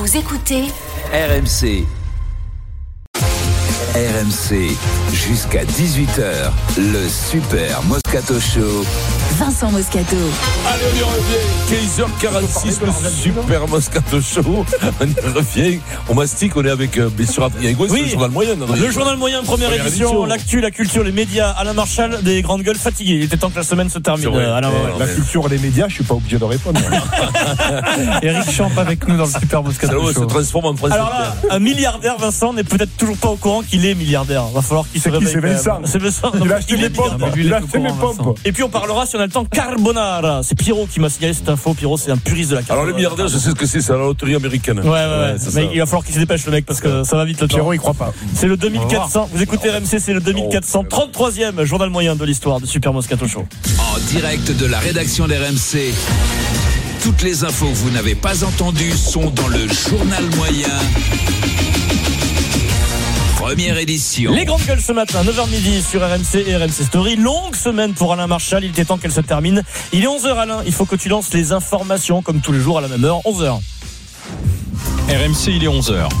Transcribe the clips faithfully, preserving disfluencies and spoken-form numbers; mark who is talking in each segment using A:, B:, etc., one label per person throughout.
A: Vous écoutez
B: R M C. R M C, jusqu'à dix-huit heures, le Super Moscato Show.
A: Vincent Moscato.
C: Allez, on y revient. quinze heures quarante-six, le Super Moscato Show. On y revient. On mastique, on est avec, euh, bien sûr, Adrien Gouin,
D: oui.
C: le journal moyen.
D: Le journal moyen, première, première édition, édition. L'actu, la culture, les médias. Alain Marchal, des grandes gueules fatiguées. Il était temps que la semaine se termine. Euh, Alain,
E: ouais, la culture, les médias, je suis pas obligé de répondre.
D: Eric Champ avec nous dans le Super Moscato Show.
C: Ça se transforme en français.
D: Alors là, un milliardaire, Vincent, n'est peut-être toujours pas au courant qu'il est milliardaire. Va falloir qu'il se
E: réveille. C'est Vincent.
D: C'est Vincent.
E: Il a acheté mes pompes. Il a acheté mes pompes.
D: Et puis on parlera, si on a le temps, carbonara. C'est Pierrot qui m'a signalé cette info. Pierrot, c'est un puriste de la carbonara.
C: Alors le milliardaire, je sais ce que c'est, c'est la loterie américaine.
D: Ouais, ouais, ouais. Mais ça. Il va falloir qu'il se dépêche, le mec, parce que ça va vite le temps.
E: Pierrot, il croit pas.
D: C'est le deux mille quatre cents. Vous écoutez R M C, c'est le deux mille quatre cent trente-troisième journal moyen de l'histoire de Super Moscato Show.
B: En direct de la rédaction d'R M C. Toutes les infos que vous n'avez pas entendues sont dans le journal moyen. Première édition.
D: Les grandes gueules ce matin, neuf heures midi sur R M C et R M C Story. Longue semaine pour Alain Marchal, il était temps qu'elle se termine. Il est onze heures Alain, il faut que tu lances les informations comme tous les jours à la même heure, onze heures.
F: R M C, il est onze heures.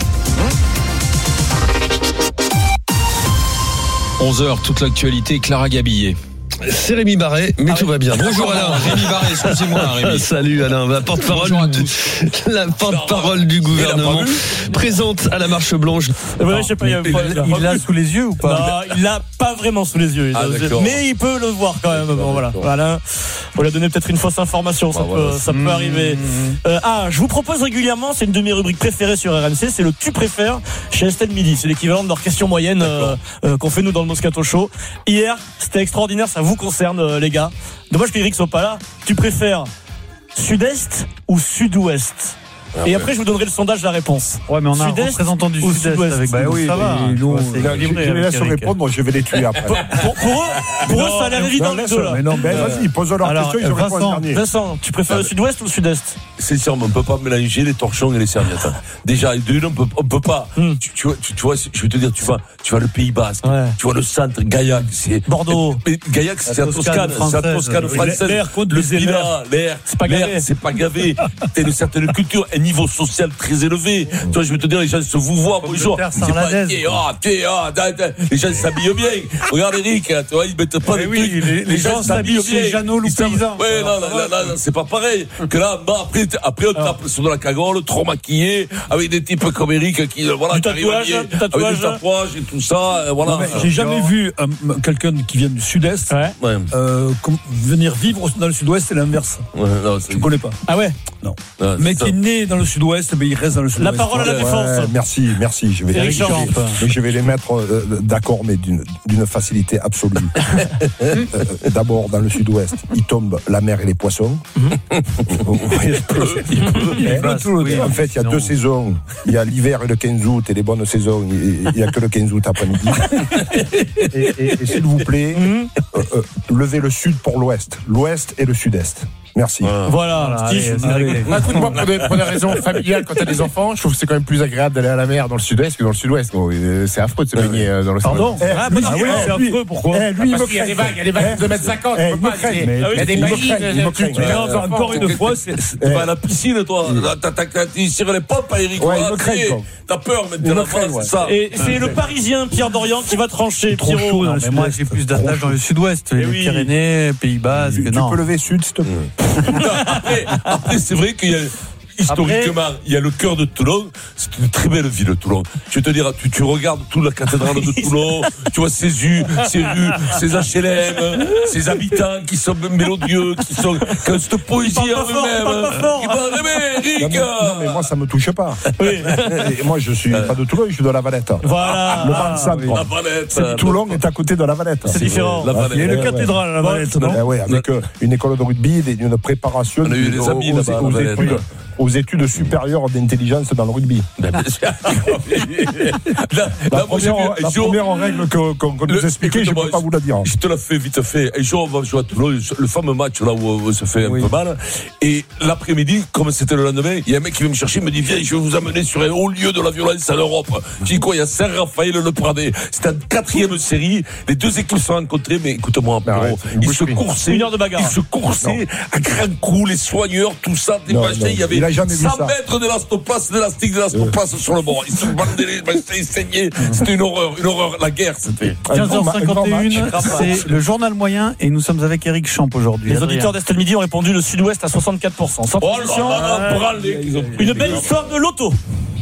F: onze heures, toute l'actualité, Clara Gabillet.
G: C'est Rémi Barret, mais ah tout oui. va bien. Bonjour Alain.
F: Rémi Barret, excusez-moi Rémi.
G: Salut Alain, la porte-parole, de, la porte-parole du gouvernement présente à la marche blanche.
D: Ouais, je sais pas, il, il,
E: il, il l'a sous les yeux ou pas?
D: Non, il l'a pas vraiment sous les yeux. Il
C: ah,
D: mais il peut le voir quand même. Bon, voilà. Alain, on lui a donné peut-être une fausse information, ça, bah, peut, voilà. ça mmh. peut arriver. Euh, ah, je vous propose régulièrement, c'est une de mes rubriques préférées sur R M C, c'est le tu préfères chez Estelle Midi. C'est l'équivalent de leur question moyenne euh, euh, qu'on fait nous dans le Moscato Show. Hier, c'était extraordinaire, ça vous concerne euh, les gars. Dommage qu'Eric soit pas là. Tu préfères sud-est ou sud-ouest? Ah, et ouais. après je vous donnerai le sondage, la réponse.
H: Ouais, mais on a
D: sud-est
H: un représentant du sud-est, sud-est avec
E: bah
H: nous.
E: Oui,
H: ça va.
E: Nous, je les laisse répondre, moi je vais les tuer après.
D: Pour, pour, pour eux, pour non, eux ça a l'air évident les deux là.
E: Mais non, ben euh, vas-y, pose leur question et je réponds au dernier.
D: Vincent, tu préfères le sud-ouest ou le sud-est?
C: Sincèrement, on ne peut pas mélanger les torchons et les serviettes. Déjà, on peut, on peut pas. Hmm. Tu, tu, vois, tu, tu vois, je vais te dire, tu vas, tu vas le Pays Basque, ouais. tu vois le centre, Gaillac, c'est
D: Bordeaux.
C: Mais Gaillac, c'est la Toscane, c'est la Toscane française.
D: L'air contre
C: le Spina, l'air,
D: c'est pas gavé.
C: C'est pas gavé. T'as une certaine culture, un niveau social très élevé. Tu vois, je vais te dire, les gens se vous voient, bonjour. C'est pas, les gens s'habillent bien. Regarde Eric, tu vois, ils mettent pas de trucs.
E: Les gens s'habillent bien. Jeannot, loup paysan.
C: Ouais, non, non, c'est pas pareil. Que là, après, après, on tape sur de la cagole, trop maquillé, avec des types comme Eric qui, voilà,
D: du tatouage,
C: qui arrivent avec du tatouage et tout ça, voilà.
E: Non, j'ai jamais vu euh, quelqu'un qui vient du sud-est ouais. euh, venir vivre dans le sud-ouest et l'inverse.
C: Ouais, non, c'est...
E: Je connais pas.
D: Ah ouais?
E: Non. non mais qui est né dans le sud-ouest, mais il reste dans le sud-ouest.
D: La parole à la défense.
E: Ouais, merci, merci. Je vais, les, je, vais, je vais les mettre euh, d'accord, mais d'une, d'une facilité absolue. euh, d'abord, dans le sud-ouest, il tombe la mer et les poissons. En fait, il y a non. deux saisons. Il y a l'hiver et le quinze août, et les bonnes saisons, il n'y a que le quinze août après-midi. et, et, et s'il vous plaît, mm-hmm. euh, euh, levez le sud pour l'ouest. L'ouest et le sud-est. Merci.
D: Voilà, voilà Steve.
I: Bah, écoute, moi, pour des, pour des raisons familiales, quand t'as des enfants, je trouve que c'est quand même plus agréable d'aller à la mer dans le sud-est que dans le sud-ouest. Bon, c'est affreux de se baigner euh, dans le sud-ouest.
D: Pardon?
E: Eh, ah,
D: oui, ah oui, c'est affreux, pourquoi?
E: Eh, lui,
I: parce qu'il y a des vagues, il y a des vagues de deux mètres cinquante. Il y a des
D: vagues. Encore une fois,
C: tu vas à la piscine, toi. Tu tires les pompes, Eric. T'as peur maintenant, c'est ça. Et c'est le Parisien, Pierre Dorian, qui va trancher.
H: Trop chaud. Mais moi, j'ai plus d'attache dans le sud-ouest. Les Pyrénées, Pays Basque.
E: Tu peux lever sud, s'il te plaît.
C: Après, après, c'est vrai qu'il y a historiquement, après, il y a le cœur de Toulon. C'est une très belle ville, Toulon. Je vais te dire, tu, tu regardes toute la cathédrale de Toulon, tu vois ses rues, ses rues, ses H L M, ses habitants qui sont mélodieux, qui sont, qui ont cette poésie en eux-mêmes. Qui vont rêver, Eric.
E: Non, non, mais moi, ça me touche pas. Oui. Et moi, je suis euh. pas de Toulon, je suis de La Valette.
D: Voilà.
E: Le Ban Centre.
C: La Valette.
E: C'est Toulon est à côté de La Valette.
D: C'est, c'est différent. La Valette. Il y a une cathédrale à La Valette, non?
E: Oui, avec une école de rugby, une préparation.
C: On a eu des amis là-bas.
E: Aux études supérieures d'intelligence dans le rugby. La, la,
C: la,
E: première, la jour, première règle que, qu'on, qu'on nous expliquait, je ne peux pas vous la dire.
C: Je te la fais vite fait. Un jour, on va jouer à Toulon, le fameux match là où on se fait un oui. peu mal. Et l'après-midi, comme c'était le lendemain, il y a un mec qui vient me chercher, il me dit viens, je vais vous amener sur un haut lieu de la violence en Europe. Je dis quoi, il y a Saint-Raphaël-le-Pradé. C'était en quatrième série. Les deux équipes se sont rencontrées, mais écoute-moi, bah ouais, ils se coursaient.
D: Une heure de bagarre.
C: Ils se coursaient à grands coups, les soigneurs, tout ça, des machins. Il y avait
E: jamais vu
C: cent
E: ça.
C: mètres d'élastopasse, d'élastique, d'élastopasse sur le bord. Ils se bandaient les, ils saignaient. C'était une horreur, une horreur. La guerre, c'était.
H: quinze heures cinquante et une, c'est le journal moyen et nous sommes avec Eric Champ aujourd'hui.
D: Les
H: Adrien.
D: auditeurs d'Estelle Midi ont répondu le Sud-Ouest à soixante-quatre pour cent. Sans
C: Oh là
D: transition,
C: là,
D: euh,
C: bralé, ils ont pris
D: une
C: des
D: belle
C: gars.
D: histoire de loto.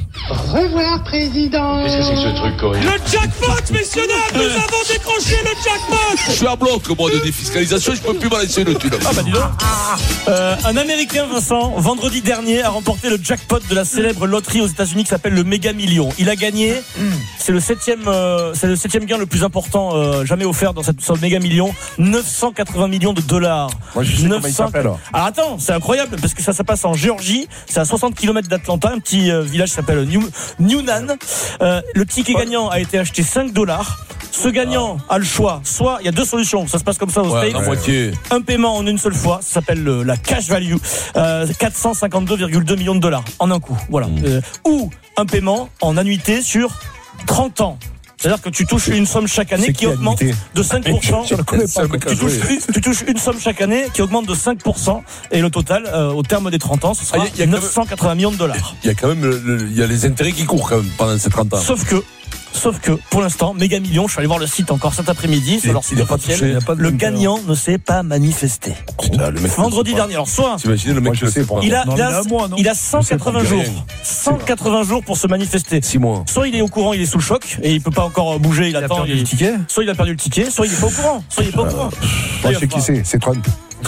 A: Au revoir, président.
J: Qu'est-ce que c'est que ce truc, Corinne?
K: Le jackpot, messieurs dames, nous avons décroché le jackpot.
C: Je suis à bloc, moi, de défiscalisation, je peux plus balancer le thune.
D: Ah bah dis donc. Euh, un Américain, Vincent, vendredi dernier, a remporté le jackpot de la célèbre loterie aux États-Unis qui s'appelle le Méga Million. Il a gagné. C'est le septième, euh, c'est le septième gain le plus important euh, jamais offert dans cette, sur le Méga Million. neuf cent quatre-vingts millions de dollars.
E: Moi, je sais comment il s'appelle.
D: Alors attends, c'est incroyable parce que ça, ça passe en Géorgie. C'est à soixante kilomètres d'Atlanta, un petit euh, village qui s'appelle New, Newnan. Euh, le ticket gagnant a été acheté cinq dollars. Ce gagnant a le choix. Soit, il y a deux solutions. Ça se passe comme ça au
C: Ouais,
D: States.
C: la moitié.
D: Un paiement en une seule fois, ça s'appelle le, la cash value, euh, quatre cent cinquante-deux virgule deux millions de dollars en un coup. Voilà.
C: Mmh.
D: Euh, ou un paiement en annuité sur trente ans. C'est-à-dire que tu touches une somme chaque année
E: C'est
D: qui
E: qui,
D: augmente
E: annuité
D: de cinq pour cent.
E: Je ne connais pas.
D: Tu touches, une, tu touches une somme chaque année qui augmente de cinq pour cent et le total, euh, au terme des trente ans, ce sera
C: Ah, y a- y a quand même-
D: neuf cent quatre-vingts millions de dollars.
C: Il y a quand même, le- le- il y a les intérêts qui courent quand même pendant ces trente ans.
D: Sauf que, sauf que, pour l'instant, Méga Million, je suis allé voir le site encore cet après-midi, sur leur site
C: il a pas
D: officiel,
C: touché, il a pas de
D: le
C: vainqueur.
D: gagnant ne s'est pas manifesté.
C: Putain, le mec.
D: Vendredi dernier, alors soit,
C: T'imagines le
E: Moi,
C: mec,
E: je sais, pour
D: il a,
H: Non,
D: il
H: mais
D: a,
H: un mois, non
D: il a cent quatre-vingts
C: Je sais pas,
D: jours.
C: rien.
D: cent quatre-vingts jours pour se manifester.
C: six mois.
D: Soit il est au courant, il est sous le choc et il peut pas encore bouger, il,
H: Il a
D: attend.
H: perdu
D: il-
H: le ticket.
D: Soit il a perdu le ticket, soit il est pas au courant. Soit il est pas au courant.
E: Moi, je sais qui c'est. C'est Trump.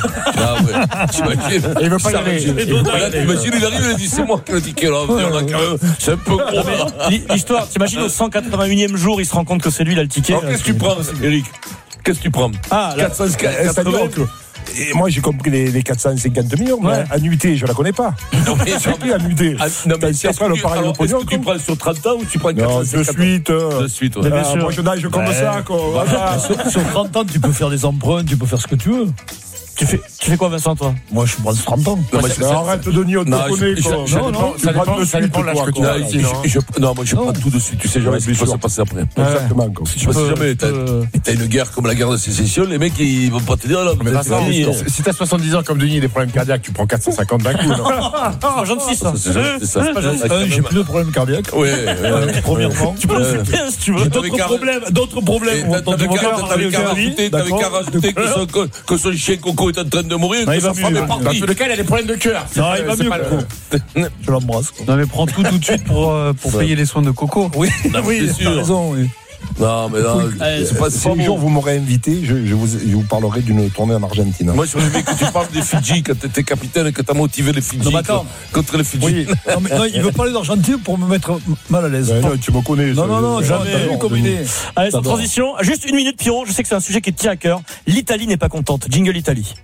C: Ah ouais. T'imagines.
I: Il veut pas y
C: Ça,
I: aller.
C: t'imagines. Là, t'imagines, il arrive, il dit, c'est moi qui ai le ticket, là. On a quand même- C'est un peu gros, là.
D: L'hi- L'histoire, t'imagines au cent quatre-vingt-unième jour, il se rend compte que c'est lui, il a le ticket.
C: Alors, qu'est-ce que tu prends, Eric? Qu'est-ce que tu prends?
D: Ah, là,
C: quatre cent
E: C'est-à-dire
C: quatre-vingts.
E: que- Et moi, j'ai compris les, les quatre cent cinquante millions. Mais
D: Ouais.
E: annuité, je la connais pas.
C: Non, mais-
E: C'est qui annuité?
C: Ah, non, mais
E: C'est
C: est-ce
E: après
C: que
E: le
C: tu-
E: pareil
C: alors,
E: au pognon,
C: est-ce que tu
E: quoi.
C: prends sur trente ans ou tu prends
E: Non,
C: quatre cent
E: de
C: cinquante?
E: suite. euh,
C: De suite, ouais.
D: Mais bien
E: ah,
D: sûr.
E: moi, je nage comme ça, quoi. Voilà.
L: Sur, sur trente ans, tu peux faire des emprunts, tu peux faire ce que tu veux.
D: tu fais, tu fais quoi, Vincent, toi?
L: Moi, je prends trente ans.
C: Non, moi,
E: Mais arrête de nier, on te
C: Non,
E: connaît,
C: je-
E: quoi.
C: je-
E: Non,
C: ça
E: non,
C: dépend-
E: tu
I: ça
E: prends
I: dépend-
E: de
I: ça
E: suite,
I: dépend de l'âge
E: toi,
I: que tu
E: quoi.
I: as
C: Non,
I: ici,
C: je-
I: non
C: je- non, moi je prends tout de suite. Tu sais jamais ce qui va se passer après.
E: Exactement, quoi.
C: Tu sais jamais. T'as t'as une guerre comme la guerre de sécession, les mecs ils vont pas te dire là.
I: Mais
C: c'est
I: Vincent,
C: fini, hein.
I: si t'as soixante-dix ans comme Denis et des problèmes cardiaques, tu prends quatre cent cinquante d'un coup, non?
D: C'est pas gentil, ça.
C: C'est ça, c'est ça.
L: Un, j'ai plus de problème cardiaque.
C: Ouais, ouais.
L: Premièrement.
D: Tu peux
C: Ouais.
D: le faire si tu veux.
L: J'ai
C: T'avais
L: d'autres
C: qu'à-
L: problèmes, d'autres problèmes.
C: Et
L: On
C: t'as-
L: entend
C: T'avais
L: mon
C: qu'à
L: cœur
C: t'avais
L: arriver
C: qu'à
L: au service,
C: rajouter, t'avais
L: d'accord.
C: qu'à rajouter que son co- que son chien Coco est en train de mourir,
L: Non,
C: que
L: il
C: sa
L: va
C: femme
L: mieux.
C: est
I: Dans
C: partie.
I: tous les cas, il a des problèmes de cœur.
L: Non, il va
I: C'est
L: mieux.
I: pas le-
L: Coco. Je l'embrasse. quoi.
H: Non mais prends tout tout de suite pour, euh, pour payer les soins de Coco.
L: Oui,
C: oui,
L: t'as
C: sûr.
L: raison. Oui.
C: Non, mais non, c'est pas
E: Si
C: c'est
E: un
C: pas
E: jour
C: bon.
E: vous m'aurez invité, je, je, vous, je vous parlerai d'une tournée en Argentine.
C: Moi, je voulais que tu parles des Fidji quand t'étais capitaine et que t'as motivé les Fidji
L: Non, mais attends.
C: contre les Fidji.
L: Oui. Non, mais non, il veut parler d'Argentine pour me mettre mal à l'aise.
E: Ouais, non, tu me connais.
L: Non,
E: ça,
L: non, non,
E: je-
L: jamais.
E: j'adore,
L: Vu comme il
E: Denis.
L: est.
D: Allez, sans
L: J'adore.
D: transition, juste une minute, Pierrot. Je sais que c'est un sujet qui te tient à cœur. L'Italie n'est pas contente. Jingle Italie.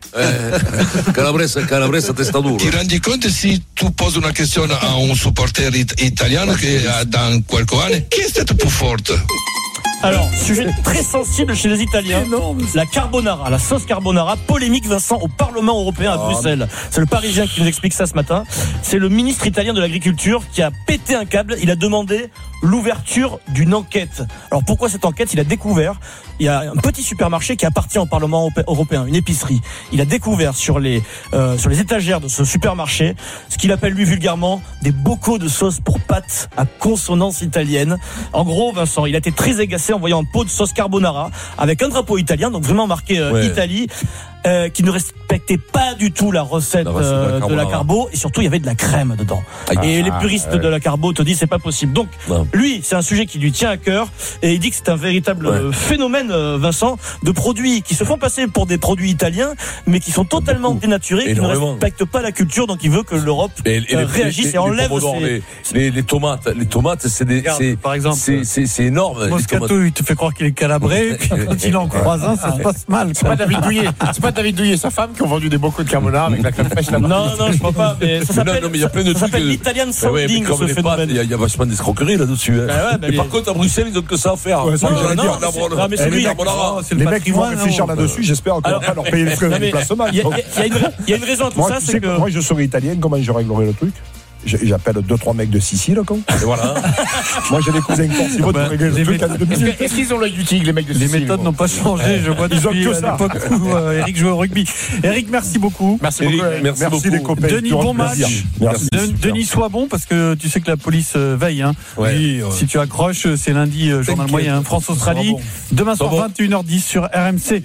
C: Eh, Calabresa, Calabresa testa duro.
J: Ti rendi conto si tu poses una questione a un supporter it- italiano che ha dans qualche anno, chi è stato più forte?
D: Alors, sujet très sensible chez les Italiens. La carbonara, la sauce carbonara, polémique, Vincent, au Parlement européen à Bruxelles. C'est le Parisien qui nous explique ça ce matin. C'est le ministre italien de l'Agriculture qui a pété un câble. Il a demandé l'ouverture d'une enquête. Alors pourquoi cette enquête? Il a découvert, il y a un petit supermarché qui appartient au Parlement européen, une épicerie. Il a découvert sur les euh, sur les étagères de ce supermarché ce qu'il appelle lui vulgairement des bocaux de sauce pour pâtes à consonance italienne. En gros, Vincent, il a été très agacé en voyant un pot de sauce carbonara avec un drapeau italien, donc vraiment marqué euh,
C: Ouais.
D: Italie, euh, qui ne respectait pas du tout la recette,
C: La recette de la
D: euh, de la
C: carbonara.
D: carbo, et surtout il y avait de la crème dedans.
C: Aïe.
D: Et les
E: Ah,
D: puristes
E: ouais.
D: de la carbo te disent c'est pas possible. Donc
C: Non.
D: lui, c'est un sujet qui lui tient à cœur et il dit que c'est un véritable
C: Ouais.
D: euh, phénomène, euh, Vincent, de produits qui se font passer pour des produits italiens, mais qui sont totalement dénaturés, qui ne
C: Énormément.
D: respectent pas la culture. Donc il veut que l'Europe
C: Et, et
D: euh,
C: les,
D: réagisse
C: les-
D: et
C: les
D: enlève
C: pomodores,
D: ces...
C: les, les, les tomates, les tomates, c'est des,
H: Regarde,
C: c'est,
H: par exemple,
C: c'est, c'est, c'est énorme. les
H: Moscato,
C: tomates.
H: il te fait croire qu'il est calabré, puis quand il en croise un, ça se passe mal.
I: C'est pas David Douillet, c'est pas David Douillet et sa femme qui ont vendu des bocaux de carbonara avec la crème fraîche là-bas.
D: Non, non, je crois pas. Mais ça
C: Mais
D: s'appelle,
C: non, non, mais il y a plein de
D: ça
C: trucs.
D: s'appelle
C: euh,
D: l'Italian
C: mais ouais, mais
D: sounding,
C: comme
D: ce
C: les pâtes,
D: phénomène.
C: il y, a- il y a vachement d'escroqueries là-dessus. Hein.
D: Bah ouais, bah,
C: et
D: les-
C: par contre, à Bruxelles, ils ont que ça à faire.
E: Ouais, ça,
D: Non,
E: j'allais
D: non,
E: dire.
D: mais c'est- non, mais c'est
E: Eh,
D: lui,
E: les
D: il a-
E: mecs,
H: Oh, c'est le
E: les mecs qui vont
H: patrimoine,
E: réfléchir
H: non
E: là-dessus, j'espère qu'on va pas leur payer les frais de
D: Non, mais
E: déplacement.
D: Il y, a- il y a une- il y a une raison à tout
E: Moi,
D: ça,
E: tu
D: c'est
E: sais,
D: que.
E: moi, je serais italien, comment je réglerais le truc? j'appelle deux trois mecs de Sicile, quoi.
C: Et voilà.
E: Moi, j'ai des cousins corses, ils vont te régler le truc à deux minutes.
I: Est-ce qu'ils ont l'œil du tigre, les mecs de
H: Les
I: Sicile?
H: méthodes n'ont pas changé, je vois
E: Ils ont
H: depuis
E: que
H: à
E: ça.
H: l'époque où euh, Eric jouait au rugby. Eric, merci beaucoup.
I: Merci
C: Eric,
I: beaucoup.
C: merci,
E: Merci
C: beaucoup.
E: les copains.
H: Denis, bon match.
E: Merci.
H: De- Denis, sois bon parce que tu sais que la police euh, veille. Hein.
C: Ouais.
L: Oui, ouais.
H: Si tu accroches, c'est lundi, euh, journal
L: T'inquiète,
H: moyen, France-Australie.
L: ça sera bon.
H: Demain
C: Ça
H: soir,
C: va bon.
H: vingt et une heures dix sur R M C.